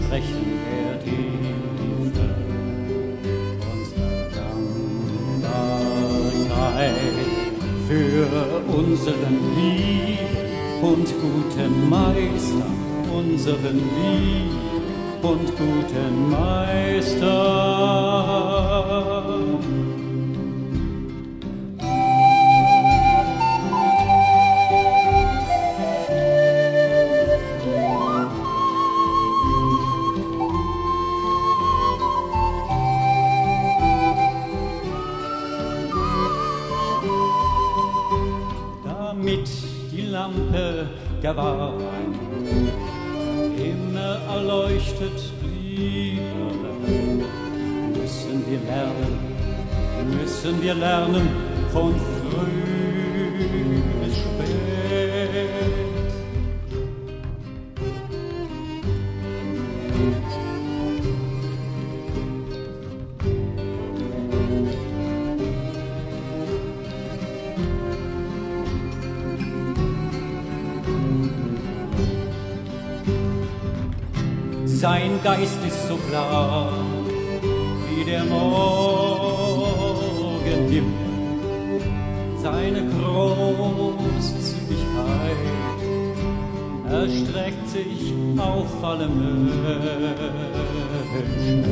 sprechen der Tiefe unserer Dankbarkeit für unseren lieb und guten Meister, unseren lieb und guten Meister. Damit die Lampe gewahren immer erleuchtet bliebe, müssen wir lernen von früh bis spät. Sein Geist ist so klar wie der Morgenhimmel, seine Großzügigkeit erstreckt sich auf alle Menschen.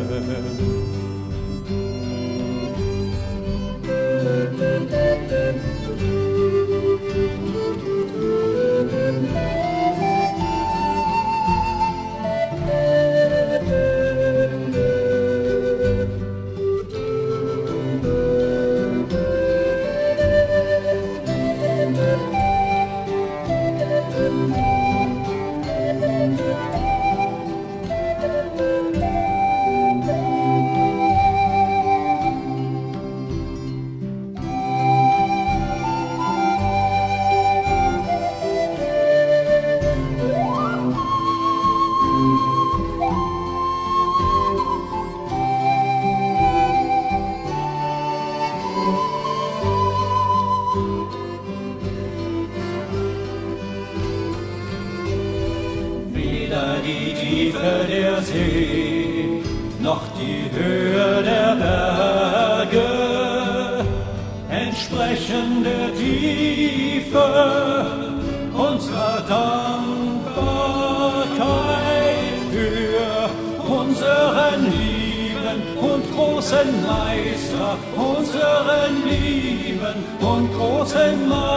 Weder die Tiefe der See, noch die Höhe der Berge entsprechen der Tiefe unserer Dankbarkeit für unseren lieben und großen Meister, unseren lieben und großen Meister.